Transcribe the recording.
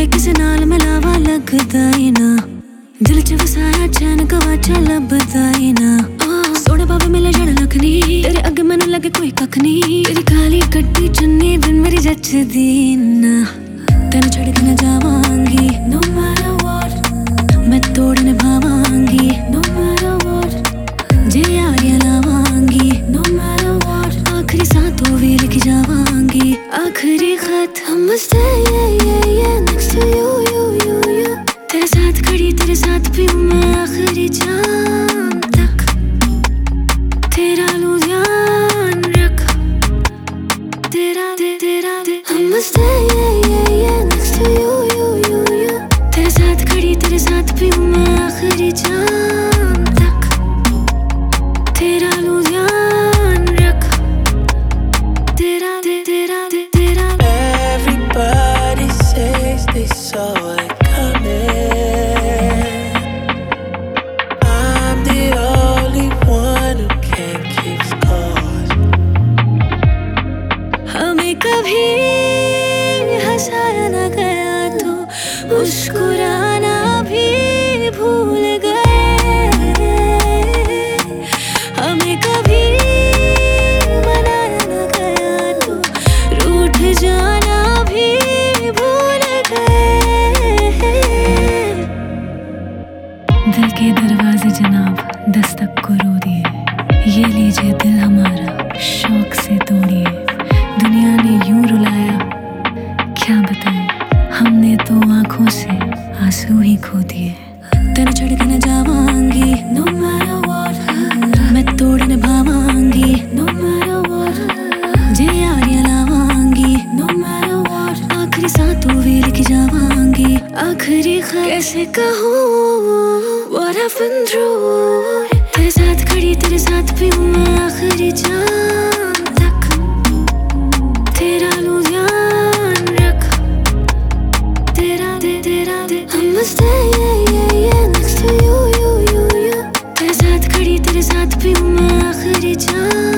वे किसे नाल मिलावा लगदा ही ना, दिल च वसाया चैन गवाचा लभदा ही ना। सोने पावे मिले जड़ लखनी, तेरे अगे मैनू लगे कोई कख नी। तेरी काली कट्टी चुन्नी बिन मेरी जचदी ना, तेन छड़ के न जावांगी no matter what, मैं तोड़ निभावांगी no matter what, J Yaariyan लावांगी no matter what, आखिरी सांतों भी लिख जावांगी। आखिरी खत हम stay next to you, तेरे साथ खड़ी तेरे साथ भी हूँ मैं आखिरी जान तक, तेरा लूं ध्यान रख, तेरा हम stay next to you, तेरे साथ खड़ी तेरे साथ भी हूँ मैं आखिरी जान तक, तेरा लूं ध्यान रख, तेरा Everybody says they saw it coming. I'm the only one who can't keep score. हमें कभी हंसाया न गया तो मुस्कुराना भी भूल गए, हमें कभी मनाया न गया तो रूठ जाना भी भूल गए। दिल के दरवाजे जनाब दस्तक को रो दिए, ये लीजिए दिल हमारा शौक से तोड़िए। दुनिया ने यूं रुलाया क्या बताएं, हमने तो आंखों से आंसू ही खो दिए। तेन छड़ के न जावांगी no matter what, मैं तोड़ निभावांगी no matter what, J Yaariyan लावांगी no matter what, आखिरी सांतों भी लिख जावांगी। आखिरी खत कैसे कहूँ what I've been through, तेरे साथ खड़ी तेरे साथ भी हूँ मैं आखिरी जान तक, तेरा लूं ध्यान रख, तेरा हम stay next to you, तेरे साथ खड़ी तेरे साथ भी हूँ मैं आखिरी जान।